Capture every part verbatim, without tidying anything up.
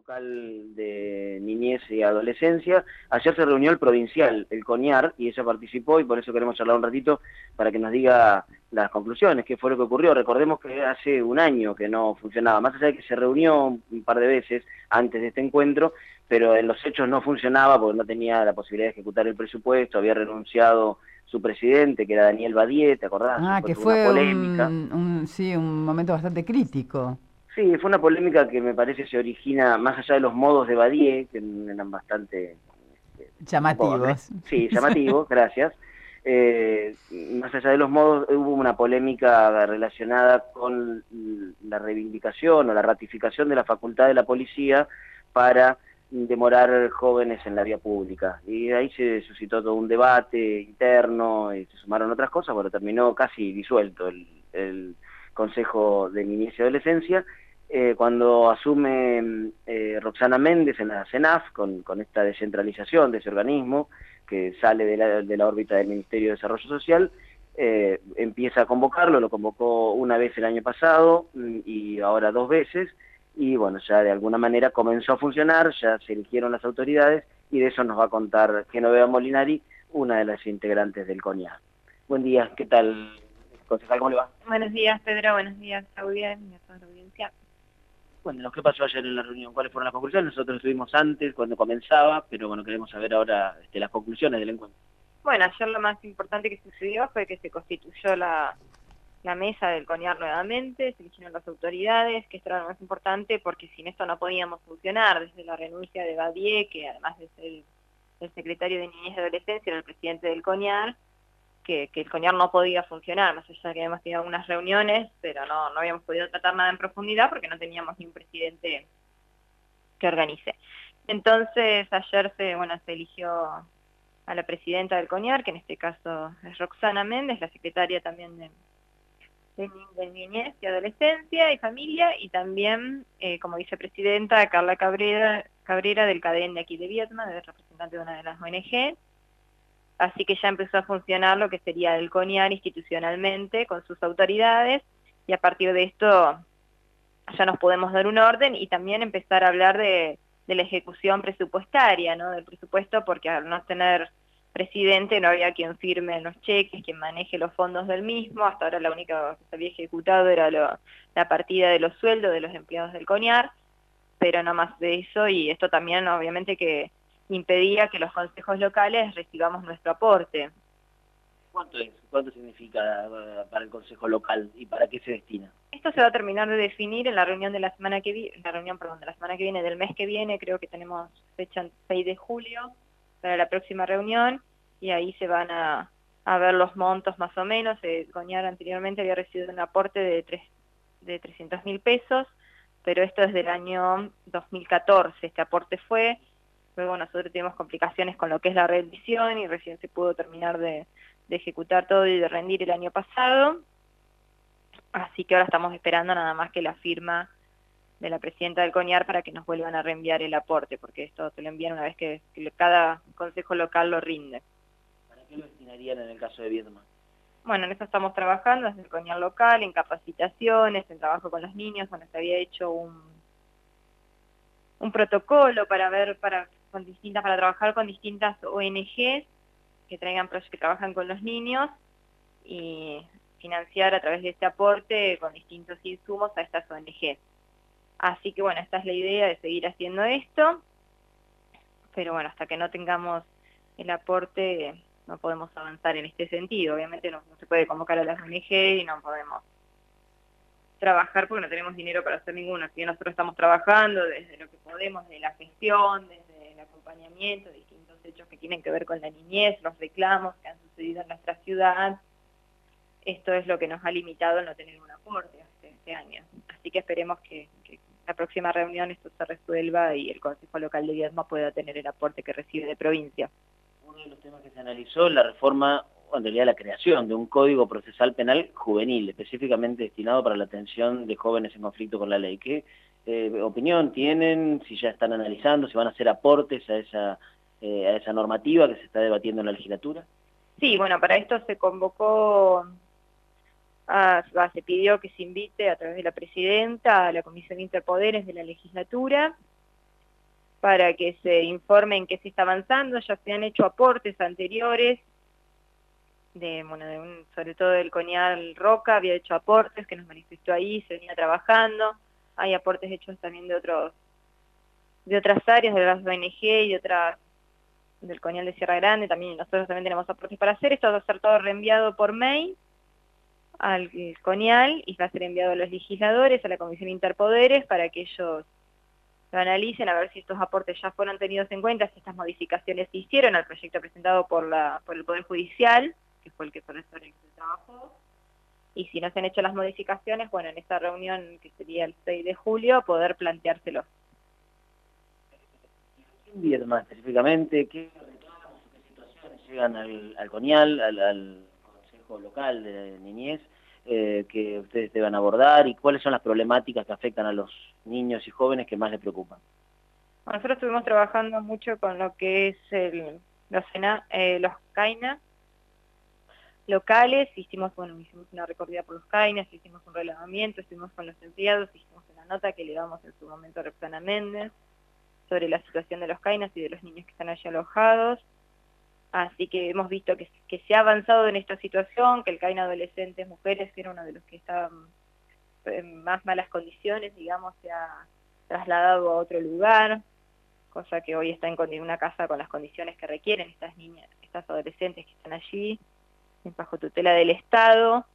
local de niñez y adolescencia. Ayer se reunió el provincial, el CONIAR, y ella participó, y por eso queremos charlar un ratito para que nos diga las conclusiones, qué fue lo que ocurrió. Recordemos que hace un año que no funcionaba, más allá de que se reunió un par de veces antes de este encuentro, pero en los hechos no funcionaba porque no tenía la posibilidad de ejecutar el presupuesto, había renunciado su presidente, que era Daniel Badie, ¿te acordás? Ah, Fue que toda una fue polémica. un, un, sí, un momento bastante crítico. Sí, fue una polémica que me parece se origina más allá de los modos de Badie, que eran bastante, este, un poco, agre- Llamativos. sí, llamativos, gracias. Eh, más allá de los modos, hubo una polémica relacionada con la reivindicación o la ratificación de la facultad de la policía para demorar jóvenes en la vía pública. Y ahí se suscitó todo un debate interno y se sumaron otras cosas, pero terminó casi disuelto el, el Consejo de Niñez y Adolescencia. Eh, cuando asume eh, Roxana Méndez en la CENAF, con, con esta descentralización de ese organismo que sale de la, de la órbita del Ministerio de Desarrollo Social, eh, empieza a convocarlo, lo convocó una vez el año pasado y ahora dos veces, y bueno, ya de alguna manera comenzó a funcionar, ya se eligieron las autoridades, y de eso nos va a contar Genoveva Molinari, una de las integrantes del CONIAR. Buen día, ¿qué tal, concejal? ¿Cómo le va? Buenos días, Pedro. Buenos días, Claudia y a toda la audiencia. Bueno, ¿qué pasó ayer en la reunión? ¿Cuáles fueron las conclusiones? Nosotros estuvimos antes, cuando comenzaba, pero bueno, queremos saber ahora este, las conclusiones del encuentro. Bueno, ayer lo más importante que sucedió fue que se constituyó la, la mesa del CONIAR nuevamente, se eligieron las autoridades, que esto era lo más importante porque sin esto no podíamos funcionar, desde la renuncia de Badie, que además de ser el, el secretario de Niñez y Adolescencia, era el presidente del CONIAR, que, que el CONIAR no podía funcionar, más allá de que habíamos tenido algunas reuniones, pero no, no habíamos podido tratar nada en profundidad porque no teníamos ni un presidente que organice. Entonces ayer se, bueno, se eligió a la presidenta del CONIAR, que en este caso es Roxana Méndez, la secretaria también de, de, de Niñez y Adolescencia y Familia, y también eh, como vicepresidenta a Carla Cabrera, Cabrera del CADEN de aquí de Viedma, de representante de una de las O N G. Así que ya empezó a funcionar lo que sería el CONIAR institucionalmente, con sus autoridades, y a partir de esto ya nos podemos dar un orden y también empezar a hablar de, de la ejecución presupuestaria, ¿no? Del presupuesto, porque al no tener presidente no había quien firme los cheques, quien maneje los fondos del mismo. Hasta ahora la única que se había ejecutado era lo, la partida de los sueldos de los empleados del CONIAR, pero no más de eso, y esto también obviamente que impedía que los consejos locales recibamos nuestro aporte. ¿Cuánto es? ¿Cuánto significa uh, para el Consejo Local y para qué se destina? Esto se va a terminar de definir en la reunión de la semana que viene, la reunión, perdón, de la semana que viene, del mes que viene. Creo que tenemos fecha el seis de julio para la próxima reunión, y ahí se van a, a ver los montos más o menos. El CONIAR anteriormente había recibido un aporte de, tres, de trescientos mil pesos, pero esto es del año dos mil catorce, este aporte fue. Luego nosotros tuvimos complicaciones con lo que es la rendición y recién se pudo terminar de, de ejecutar todo y de rendir el año pasado. Así que ahora estamos esperando nada más que la firma de la presidenta del CONIAR para que nos vuelvan a reenviar el aporte, porque esto te lo envían una vez que, que cada consejo local lo rinde. ¿Para qué lo destinarían en el caso de Viedma? Bueno, en eso estamos trabajando desde el CONIAR local, en capacitaciones, en trabajo con los niños. Bueno, se había hecho un, un protocolo para ver, para, con distintas, para trabajar con distintas O N Ges que traigan proyectos que trabajan con los niños y financiar a través de este aporte con distintos insumos a estas O N Ges. Así que bueno, esta es la idea de seguir haciendo esto, pero bueno, hasta que no tengamos el aporte no podemos avanzar en este sentido. Obviamente no, no se puede convocar a las O N G y no podemos trabajar porque no tenemos dinero para hacer ninguno. Así que nosotros estamos trabajando desde lo que podemos, de la gestión, desde el acompañamiento, de distintos hechos que tienen que ver con la niñez, los reclamos que han sucedido en nuestra ciudad. Esto es lo que nos ha limitado el no tener un aporte este, este año. Así que esperemos que, que la próxima reunión esto se resuelva y el Consejo Local de Viedma pueda tener el aporte que recibe de provincia. Uno de los temas que se analizó es la reforma, o en realidad la creación de un código procesal penal juvenil, específicamente destinado para la atención de jóvenes en conflicto con la ley. ¿Qué eh, opinión tienen? Si ya están analizando, si van a hacer aportes a esa, eh, a esa normativa que se está debatiendo en la legislatura. Sí, bueno, para esto se convocó, a, a, se pidió que se invite a través de la presidenta a la Comisión de Interpoderes de la legislatura, para que se informe en qué se está avanzando. Ya se han hecho aportes anteriores, de, bueno, de un, sobre todo del Conial Roca, había hecho aportes que nos manifestó ahí, se venía trabajando. Hay aportes hechos también de otros de otras áreas, de las O N G y de otras, del Conial de Sierra Grande, también nosotros también tenemos aportes para hacer. Esto va a ser todo reenviado por mail al Conial y va a ser enviado a los legisladores, a la Comisión Interpoderes, para que ellos lo analicen, a ver si estos aportes ya fueron tenidos en cuenta, si estas modificaciones se hicieron al proyecto presentado por la por el Poder Judicial, que fue el que por eso el que se trabajó, y si no se han hecho las modificaciones, bueno, en esta reunión, que sería el seis de julio, poder planteárselo. Viedma específicamente, ¿qué reclamos o qué situaciones llegan al, al CONIAL, al, al Consejo Local de Niñez, eh, que ustedes deban abordar, y cuáles son las problemáticas que afectan a los niños y jóvenes que más les preocupan? Nosotros estuvimos trabajando mucho con lo que es el, los, eh, los CAINA locales, hicimos, bueno, hicimos una recorrida por los CAINAs, hicimos un relevamiento, estuvimos con los empleados, hicimos una nota que le damos en su momento a Roxana Méndez sobre la situación de los CAINAs y de los niños que están allí alojados. Así que hemos visto que, que se ha avanzado en esta situación, que el CAINA Adolescentes Mujeres, que era uno de los que estaban en más malas condiciones, digamos, se ha trasladado a otro lugar, cosa que hoy está en una casa con las condiciones que requieren estas niñas, estas adolescentes que están allí, bajo tutela del Estado.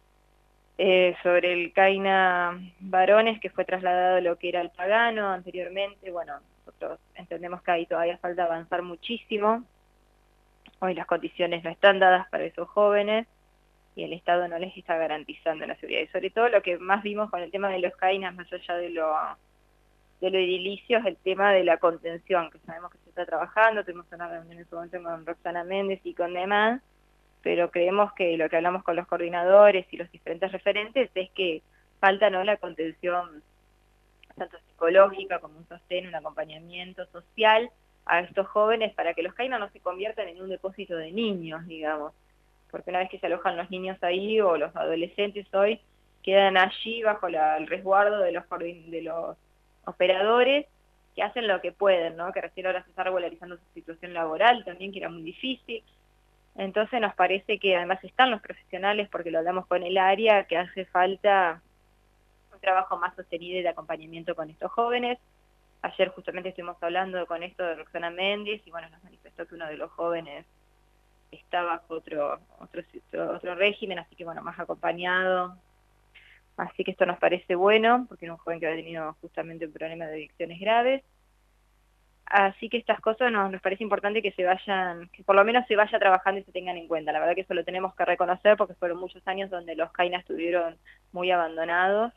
Eh, sobre el CAINA Varones, que fue trasladado a lo que era el Pagano anteriormente, bueno, nosotros entendemos que ahí todavía falta avanzar muchísimo. Hoy las condiciones no están dadas para esos jóvenes y el Estado no les está garantizando la seguridad. Y sobre todo lo que más vimos con el tema de los CAINAs, más allá de lo, de lo edilicio, es el tema de la contención, que sabemos que se está trabajando. Tuvimos una reunión en su momento con Roxana Méndez y con demás, pero creemos que lo que hablamos con los coordinadores y los diferentes referentes es que falta, ¿no?, la contención tanto psicológica como un sostén, un acompañamiento social a estos jóvenes, para que los CAINA no se conviertan en un depósito de niños, digamos, porque una vez que se alojan los niños ahí, o los adolescentes hoy, quedan allí bajo la, el resguardo de los, de los operadores, que hacen lo que pueden, ¿no?, que recién ahora se está regularizando su situación laboral también, que era muy difícil. Entonces nos parece que además están los profesionales, porque lo hablamos con el área, que hace falta un trabajo más sostenido de acompañamiento con estos jóvenes. Ayer justamente estuvimos hablando con esto de Roxana Méndez, y bueno, nos manifestó que uno de los jóvenes está bajo otro, otro, otro régimen, así que bueno, más acompañado. Así que esto nos parece bueno, porque era un joven que había tenido justamente un problema de adicciones graves. Así que estas cosas nos, nos parece importante que se vayan, que por lo menos se vaya trabajando y se tengan en cuenta. La verdad que eso lo tenemos que reconocer, porque fueron muchos años donde los CAINA estuvieron muy abandonados,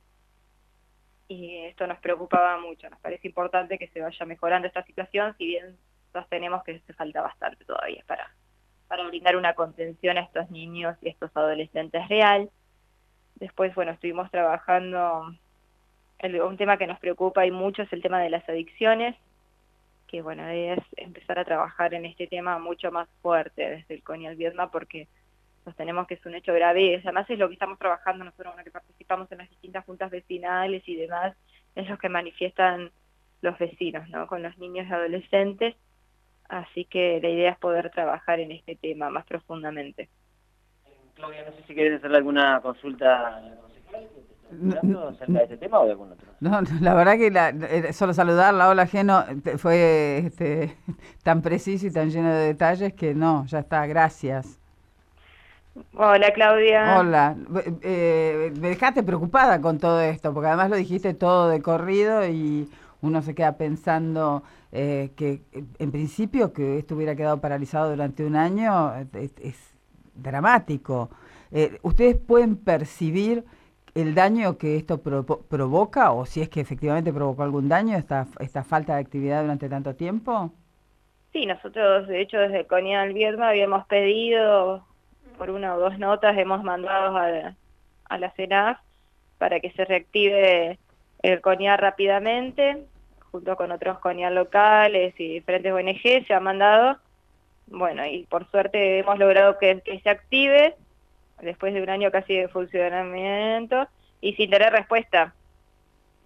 y esto nos preocupaba mucho. Nos parece importante que se vaya mejorando esta situación, si bien sostenemos que se falta bastante todavía para, para brindar una contención a estos niños y a estos adolescentes real. Después, bueno, estuvimos trabajando, el, un tema que nos preocupa y mucho es el tema de las adicciones, que bueno, es empezar a trabajar en este tema mucho más fuerte desde el CONIAL Viedma, porque sostenemos que es un hecho grave, y además es lo que estamos trabajando nosotros, bueno, que participamos en las distintas juntas vecinales y demás, es lo que manifiestan los vecinos, ¿no?, con los niños y adolescentes. Así que la idea es poder trabajar en este tema más profundamente. Claudia, no sé si querés hacerle alguna consulta a la concejal no, acerca de este tema o de algún otro. No, la verdad que la, solo saludarla, hola Geno, fue este, tan preciso y tan lleno de detalles que no, ya está, gracias. Hola Claudia. Hola, eh, me dejaste preocupada con todo esto, porque además lo dijiste todo de corrido y uno se queda pensando eh, que en principio que esto hubiera quedado paralizado durante un año es, es dramático. Eh, ¿Ustedes pueden percibir el daño que esto pro, provoca, o si es que efectivamente provocó algún daño esta, esta falta de actividad durante tanto tiempo? Sí, nosotros de hecho desde CONIAL Viedma habíamos pedido, por una o dos notas hemos mandado a, a la CENAF para que se reactive el CONIAL rápidamente, junto con otros CONIAL locales y diferentes O N G se ha mandado. Bueno, y por suerte hemos logrado que, que se active después de un año casi de funcionamiento y sin tener respuesta.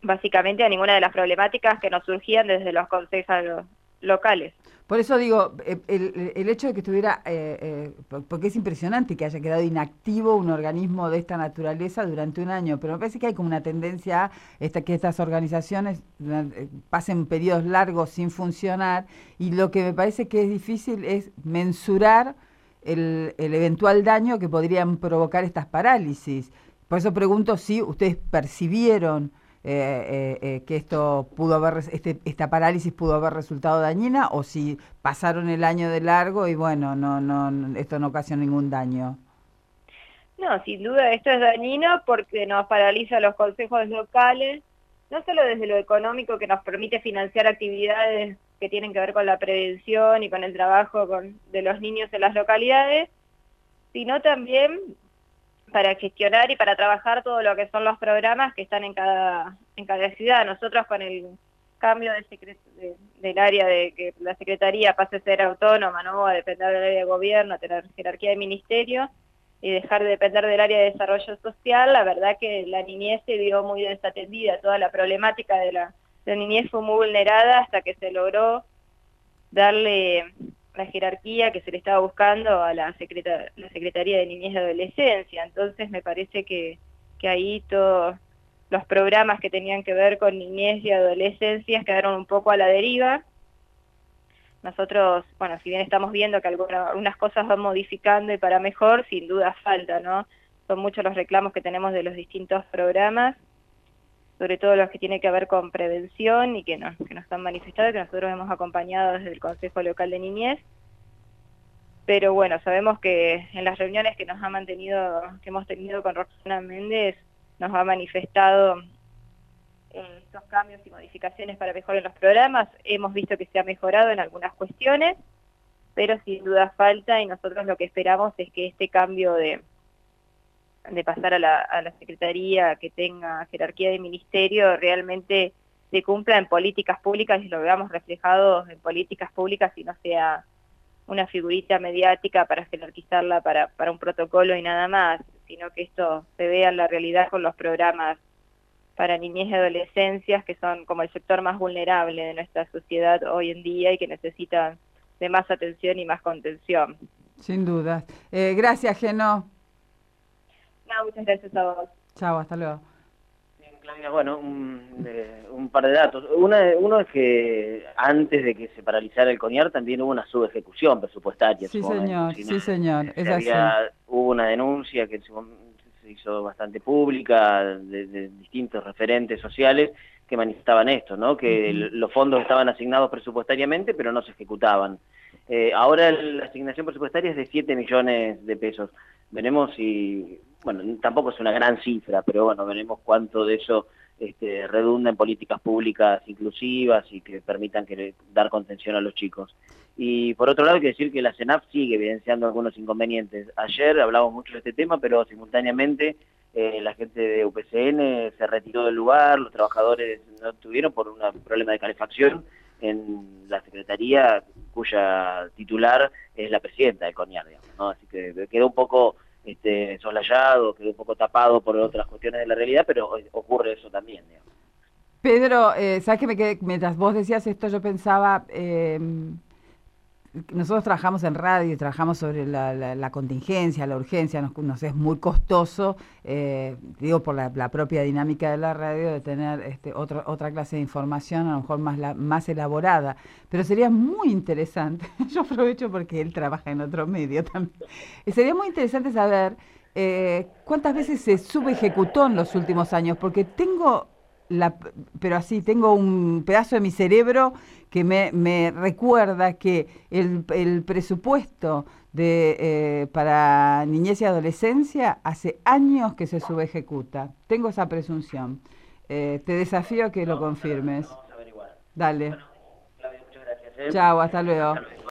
básicamente a ninguna de las problemáticas que nos surgían desde los consejos locales. Por eso digo, el, el hecho de que estuviera, eh, eh, porque es impresionante que haya quedado inactivo un organismo de esta naturaleza durante un año, pero me parece que hay como una tendencia a esta, que estas organizaciones eh, pasen periodos largos sin funcionar, y lo que me parece que es difícil es mensurar el, el eventual daño que podrían provocar estas parálisis. Por eso pregunto si ustedes percibieron Eh, eh, eh, que esto pudo haber, este, esta parálisis pudo haber resultado dañina, o si pasaron el año de largo y bueno, no, no, esto no ocasionó ningún daño. No, sin duda esto es dañino porque nos paraliza los consejos locales, no solo desde lo económico, que nos permite financiar actividades que tienen que ver con la prevención y con el trabajo con, de los niños en las localidades, sino también para gestionar y para trabajar todo lo que son los programas que están en cada en cada ciudad. Nosotros, con el cambio de secret de, del área de que la Secretaría pase a ser autónoma, no a depender del área de gobierno, a tener jerarquía de ministerio y dejar de depender del área de desarrollo social, la verdad que la niñez se vio muy desatendida, toda la problemática de la, la niñez fue muy vulnerada hasta que se logró darle la jerarquía que se le estaba buscando a la, secreta, la Secretaría de Niñez y Adolescencia. Entonces me parece que, que ahí todos los programas que tenían que ver con niñez y adolescencia quedaron un poco a la deriva. Nosotros, bueno, si bien estamos viendo que alguna, algunas cosas van modificando y para mejor, sin duda falta, ¿no? Son muchos los reclamos que tenemos de los distintos programas, sobre todo los que tienen que ver con prevención y que nos, que nos han manifestado, que nosotros hemos acompañado desde el Consejo Local de Niñez. Pero bueno, sabemos que en las reuniones que nos ha mantenido, que hemos tenido con Roxana Méndez, nos ha manifestado eh, estos cambios y modificaciones para mejorar los programas. Hemos visto que se ha mejorado en algunas cuestiones, pero sin duda falta, y nosotros lo que esperamos es que este cambio de de pasar a la, a la Secretaría que tenga jerarquía de ministerio realmente se cumpla en políticas públicas y lo veamos reflejado en políticas públicas y no sea una figurita mediática para jerarquizarla para, para un protocolo y nada más, sino que esto se vea en la realidad con los programas para niñez y adolescencias, que son como el sector más vulnerable de nuestra sociedad hoy en día y que necesitan de más atención y más contención. Sin duda. Eh, gracias, Geno. No, muchas gracias a vos. Chao, hasta luego. Bien, Claudia, bueno, un, eh, un par de datos. Una, uno es que antes de que se paralizara el CONIAR también hubo una subejecución presupuestaria. Sí, señor, momento, sí, señor, es había, así. Hubo una denuncia que se hizo bastante pública de, de distintos referentes sociales que manifestaban esto, ¿no? Que uh-huh. los fondos estaban asignados presupuestariamente, pero no se ejecutaban. Eh, ahora la asignación presupuestaria es de siete millones de pesos. Veremos si, bueno, tampoco es una gran cifra, pero bueno, veremos cuánto de eso este, redunda en políticas públicas inclusivas y que permitan que, dar contención a los chicos. Y por otro lado hay que decir que la CENAF sigue evidenciando algunos inconvenientes. Ayer hablamos mucho de este tema, pero simultáneamente eh, la gente de U P C N se retiró del lugar, los trabajadores no estuvieron por un problema de calefacción en la Secretaría, cuya titular es la presidenta del CONIAR, digamos, ¿no? Así que quedó un poco este, soslayado, quedó un poco tapado por otras cuestiones de la realidad, pero ocurre eso también, digamos. Pedro, eh, ¿sabes qué me quedé? Mientras vos decías esto, yo pensaba, eh, nosotros trabajamos en radio y trabajamos sobre la, la, la contingencia, la urgencia, nos, nos es muy costoso, eh, digo por la, la propia dinámica de la radio, de tener este, otro, otra clase de información, a lo mejor más, la, más elaborada, pero sería muy interesante, yo aprovecho porque él trabaja en otro medio también, sería muy interesante saber eh, cuántas veces se subejecutó en los últimos años, porque tengo... La, pero así, tengo un pedazo de mi cerebro que me, me recuerda que el, el presupuesto de eh, para niñez y adolescencia hace años que se subejecuta. Tengo esa presunción. Eh, te desafío a que lo confirmes. Vamos a averiguar. Dale. Bueno, Claudia, muchas gracias. ¿eh? Chao, hasta luego. Hasta luego.